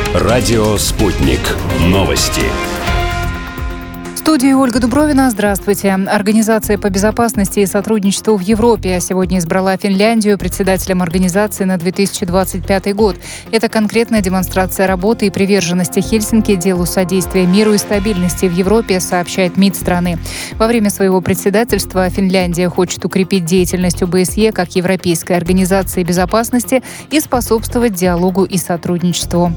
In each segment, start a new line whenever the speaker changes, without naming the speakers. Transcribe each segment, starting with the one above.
Радио «Спутник». Новости.
В студии Ольга Дубровина. Здравствуйте. Организация по безопасности и сотрудничеству в Европе сегодня избрала Финляндию председателем организации на 2025 год. Это конкретная демонстрация работы и приверженности Хельсинки делу содействия миру и стабильности в Европе, сообщает МИД страны. Во время своего председательства Финляндия хочет укрепить деятельность ОБСЕ как Европейской организации безопасности и способствовать диалогу и сотрудничеству.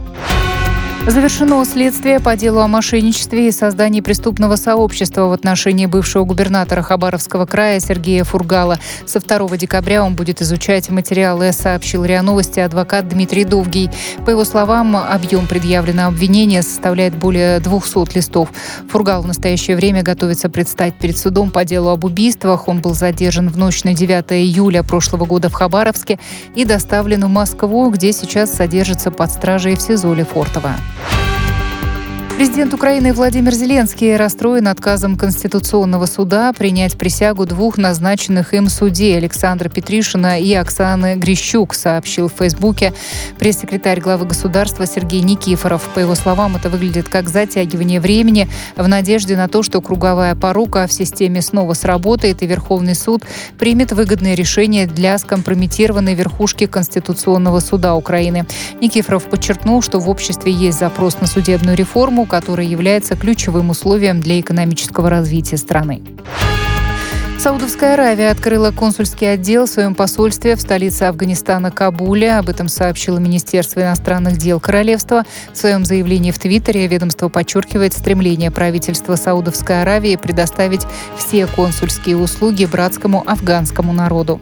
Завершено следствие по делу о мошенничестве и создании преступного сообщества в отношении бывшего губернатора Хабаровского края Сергея Фургала. Со 2 декабря он будет изучать материалы, сообщил РИА Новости адвокат Дмитрий Довгий. По его словам, объем предъявленного обвинения составляет более 200 листов. Фургал в настоящее время готовится предстать перед судом по делу об убийствах. Он был задержан в ночь на 9 июля прошлого года в Хабаровске и доставлен в Москву, где сейчас содержится под стражей в СИЗО Лефортово. Президент Украины Владимир Зеленский расстроен отказом Конституционного суда принять присягу двух назначенных им судей Александра Петришина и Оксаны Грищук, сообщил в Фейсбуке пресс-секретарь главы государства Сергей Никифоров. По его словам, это выглядит как затягивание времени в надежде на то, что круговая порука в системе снова сработает и Верховный суд примет выгодное решение для скомпрометированной верхушки Конституционного суда Украины. Никифоров подчеркнул, что в обществе есть запрос на судебную реформу, которая является ключевым условием для экономического развития страны. Саудовская Аравия открыла консульский отдел в своем посольстве в столице Афганистана Кабуле. Об этом сообщило Министерство иностранных дел королевства. В своем заявлении в Твиттере ведомство подчеркивает стремление правительства Саудовской Аравии предоставить все консульские услуги братскому афганскому народу.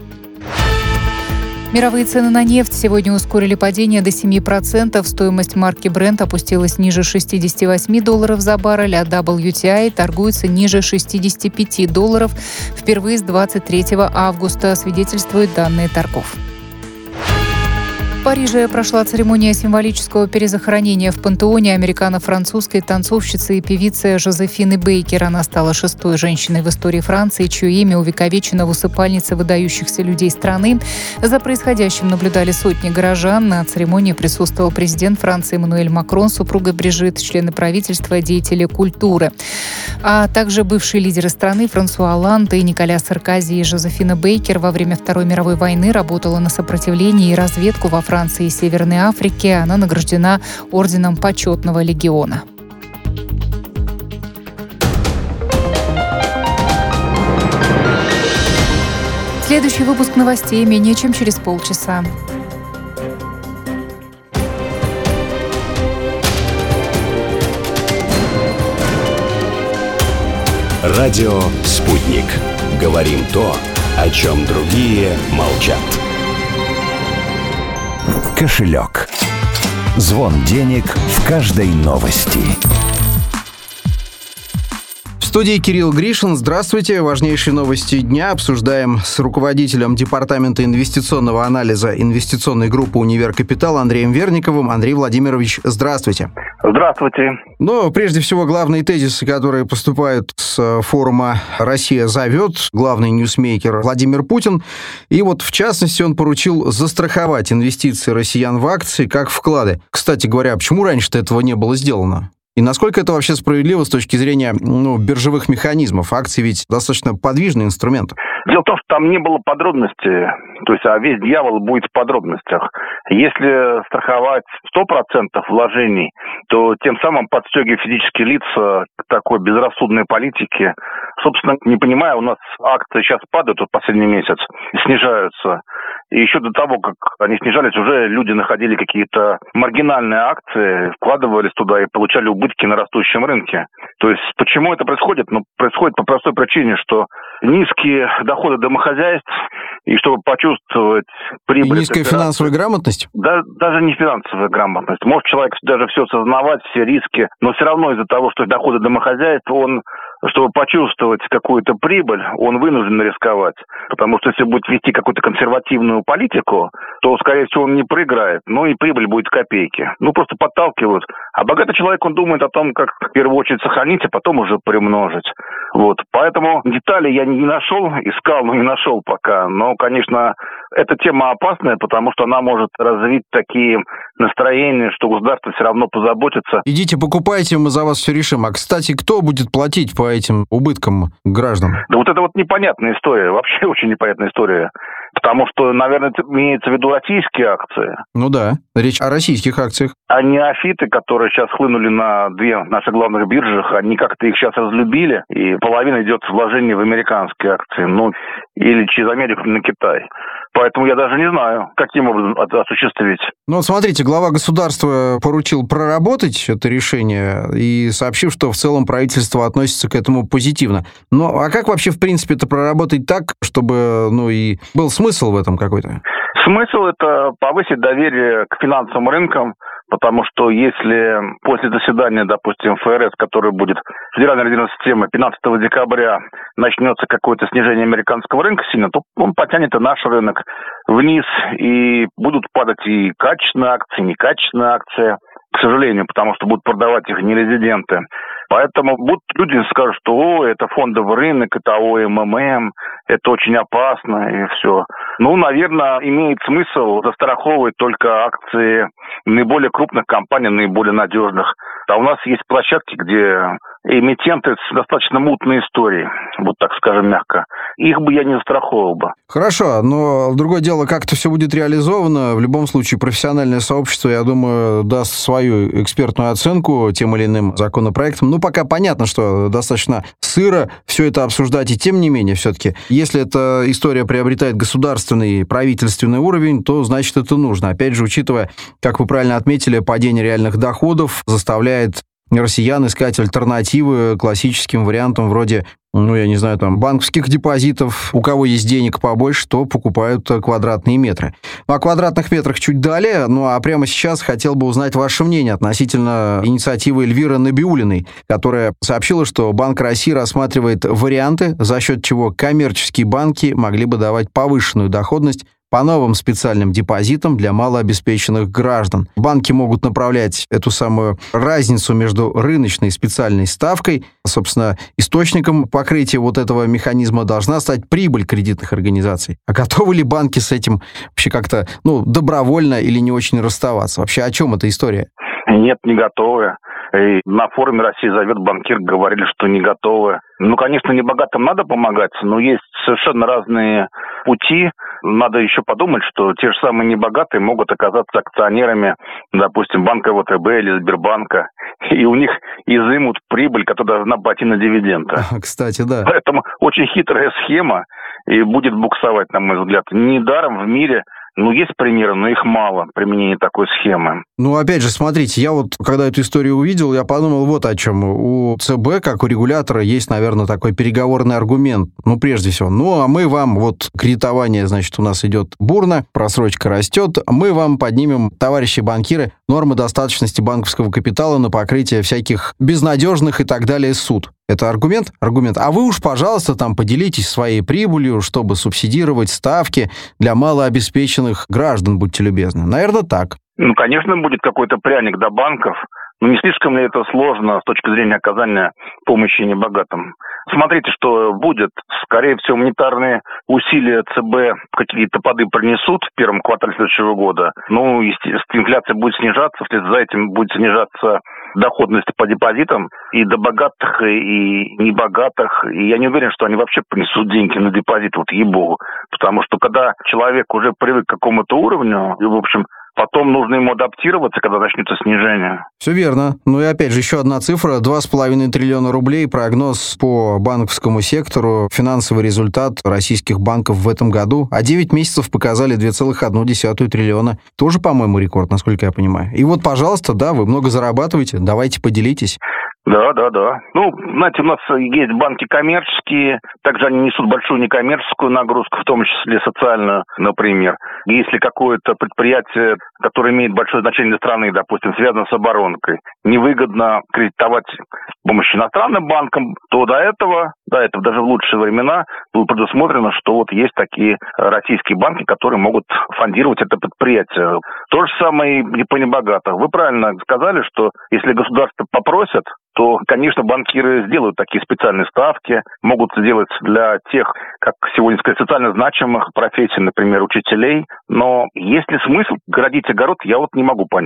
Мировые цены на нефть сегодня ускорили падение до 7%. Стоимость марки Brent опустилась ниже $68 за баррель, а WTI торгуется ниже $65 впервые с 23 августа, свидетельствуют данные торгов. В Париже прошла церемония символического перезахоронения в пантеоне американо-французской танцовщицы и певицы Жозефины Бейкер. Она стала 6-й женщиной в истории Франции, чье имя увековечено в усыпальнице выдающихся людей страны. За происходящим наблюдали сотни горожан. На церемонии присутствовал президент Франции Эммануэль Макрон, супруга Брижит, члены правительства, деятели культуры, а также бывшие лидеры страны Франсуа Олланд и Николя Саркози. Жозефина Бейкер во время Второй мировой войны работала на сопротивлении и разведку во Франции и Северной Африке. Она награждена орденом Почетного легиона. Следующий выпуск новостей менее чем через полчаса.
Радио «Спутник». Говорим то, о чем другие молчат. Кошелек. Звон денег в каждой новости.
В студии Кирилл Гришин. Здравствуйте. Важнейшие новости дня обсуждаем с руководителем Департамента инвестиционного анализа инвестиционной группы «Универ Капитал» Андреем Верниковым. Андрей Владимирович, здравствуйте.
Здравствуйте.
Но прежде всего главные тезисы, которые поступают с форума «Россия зовет», главный ньюсмейкер Владимир Путин. И вот в частности он поручил застраховать инвестиции россиян в акции как вклады. Кстати говоря, почему раньше-то этого не было сделано? И насколько это вообще справедливо с точки зрения биржевых механизмов? Акции ведь достаточно подвижный инструмент.
Дело в том, что там не было подробностей, то есть весь дьявол будет в подробностях. Если страховать 100% вложений, то тем самым подстегивая физические лица к такой безрассудной политике. Собственно, не понимая, у нас акции сейчас падают в последний месяц, снижаются. И еще до того, как они снижались, уже люди находили какие-то маргинальные акции, вкладывались туда и получали убытки на растущем рынке. То есть почему это происходит? Происходит по простой причине, что низкие доходы домохозяйств, и чтобы почувствовать прибыль...
И низкая финансовая грамотность?
Да, даже не финансовая грамотность. Может человек даже все осознавать, все риски, но все равно из-за того, что доходы домохозяйств, он, чтобы почувствовать какую-то прибыль, он вынужден рисковать. Потому что если будет вести какую-то консервативную политику, то, скорее всего, он не проиграет. Ну и прибыль будет в копейки. Просто подталкивают. А богатый человек, он думает о том, как в первую очередь сохранить, а потом уже приумножить. Поэтому детали я не нашел, искал, но не нашел пока. Но, конечно, эта тема опасная, потому что она может развить такие настроение, что государство все равно позаботится.
Идите покупайте, мы за вас все решим. А, кстати, кто будет платить по этим убыткам граждан?
Да вот это вот непонятная история, вообще очень непонятная история. Потому что, наверное, имеется в виду российские акции.
Ну да, речь о российских акциях.
А неофиты, которые сейчас хлынули на две наших главных биржах, они как-то их сейчас разлюбили, и половина идет в вложение в американские акции, ну, или через Америку на Китай. Поэтому я даже не знаю, каким образом это осуществить.
Ну вот смотрите, глава государства поручил проработать это решение и сообщил, что в целом правительство относится к этому позитивно. Ну а как вообще в принципе это проработать так, чтобы, ну и был смысл в этом какой-то?
Смысл – это повысить доверие к финансовым рынкам, потому что если после заседания, допустим, ФРС, который будет Федеральная резервная система, 15 декабря начнется какое-то снижение американского рынка сильно, то он потянет и наш рынок вниз, и будут падать и качественные акции, и некачественные акции, к сожалению, потому что будут продавать их нерезиденты. Поэтому будут люди скажут, что это фондовый рынок, это ОММ, это очень опасно и все. Ну, наверное, имеет смысл застраховывать только акции наиболее крупных компаний, наиболее надежных. А у нас есть площадки, где эмитенты с достаточно мутной историей, вот так скажем мягко. Их бы я не застраховывал бы.
Хорошо, но другое дело, как это все будет реализовано. В любом случае, профессиональное сообщество, я думаю, даст свою экспертную оценку тем или иным законопроектам. Ну, пока понятно, что достаточно сыро все это обсуждать, и тем не менее, все-таки, если эта история приобретает государственный, правительственный уровень, то, значит, это нужно. Опять же, учитывая, как вы правильно отметили, падение реальных доходов заставляет россиян искать альтернативы классическим вариантам вроде, ну, я не знаю, там, банковских депозитов. У кого есть денег побольше, то покупают квадратные метры. Ну, о квадратных метрах чуть далее. Ну, а прямо сейчас хотел бы узнать ваше мнение относительно инициативы Эльвиры Набиуллиной, которая сообщила, что Банк России рассматривает варианты, за счет чего коммерческие банки могли бы давать повышенную доходность по новым специальным депозитам для малообеспеченных граждан. Банки могут направлять эту самую разницу между рыночной и специальной ставкой. Собственно, источником покрытия вот этого механизма должна стать прибыль кредитных организаций. А готовы ли банки с этим вообще как-то, ну, добровольно или не очень расставаться? Вообще, о чем эта история?
Нет, не готовы. И на форуме «Россия зовет» банкир говорили, что не готовы. Ну, конечно, небогатым надо помогать, но есть совершенно разные пути. Надо еще подумать, что те же самые небогатые могут оказаться акционерами, допустим, банка ВТБ или Сбербанка, и у них изымут прибыль, которая должна пойти на дивиденды.
Кстати, да.
Поэтому очень хитрая схема и будет буксовать, на мой взгляд. Недаром в мире, ну, есть примеры, но их мало, применения такой схемы.
Ну, опять же, смотрите, я вот, когда эту историю увидел, я подумал вот о чем. У ЦБ, как у регулятора, есть, наверное, такой переговорный аргумент. Ну, прежде всего, ну, а мы вам, вот, кредитование, значит, у нас идет бурно, просрочка растет, мы вам поднимем, товарищи банкиры, нормы достаточности банковского капитала на покрытие всяких безнадежных и так далее суд. Это аргумент? Аргумент. А вы уж, пожалуйста, там поделитесь своей прибылью, чтобы субсидировать ставки для малообеспеченных граждан, будьте любезны. Наверное, так.
Ну, конечно, будет какой-то пряник до банков. Но не слишком ли это сложно с точки зрения оказания помощи небогатым? Смотрите, что будет. Скорее всего, монетарные усилия ЦБ какие-то плоды принесут в первом квартале следующего года. Ну, естественно, инфляция будет снижаться, вслед за этим будет снижаться доходность по депозитам и до богатых, и небогатых. И я не уверен, что они вообще принесут деньги на депозит, вот ей-богу. Потому что когда человек уже привык к какому-то уровню, и, в общем, потом нужно ему адаптироваться, когда начнется снижение.
Все верно. Ну и опять же, еще одна цифра. 2,5 триллиона рублей. Прогноз по банковскому сектору. Финансовый результат российских банков в этом году. А 9 месяцев показали 2,1 триллиона. Тоже, по-моему, рекорд, насколько я понимаю. И вот, пожалуйста, да, вы много зарабатываете. Давайте поделитесь.
Да. Ну, знаете, у нас есть банки коммерческие, также они несут большую некоммерческую нагрузку, в том числе социальную, например. Если какое-то предприятие, которое имеет большое значение для страны, допустим, связано с оборонкой, невыгодно кредитовать с помощью иностранным банкам, то до этого даже в лучшие времена было предусмотрено, что вот есть такие российские банки, которые могут фондировать это предприятие. То же самое и по небогатым. Вы правильно сказали, что если государство попросит, то, конечно, банкиры сделают такие специальные ставки, могут сделать для тех, как сегодня сказать, социально значимых профессий, например, учителей. Но есть ли смысл городить огород, я вот не могу понять.